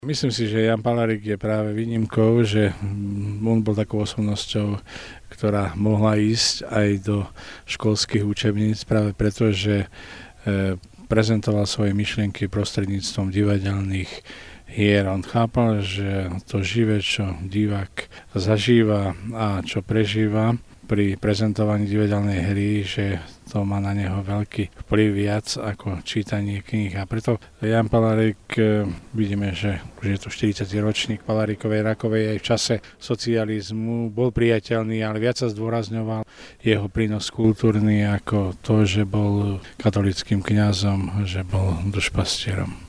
Myslím si, že Jan Palarík je práve výnimkou, že on bol takou osobnosťou, ktorá mohla ísť aj do školských učebníc práve preto, že prezentoval svoje myšlienky prostredníctvom divadelných hier. On chápal, že to živé, čo divák zažíva a čo prežíva pri prezentovaní divadelnej hry, že to má na neho veľký vplyv viac ako čítanie kníh. A preto Jan Palarík, vidíme, že už je to 40. ročník Palaríkovej Rakovej, aj v čase socializmu bol priateľný, ale viac sa zdôrazňoval jeho prínos kultúrny ako to, že bol katolickým kňazom, že bol dušpastierom.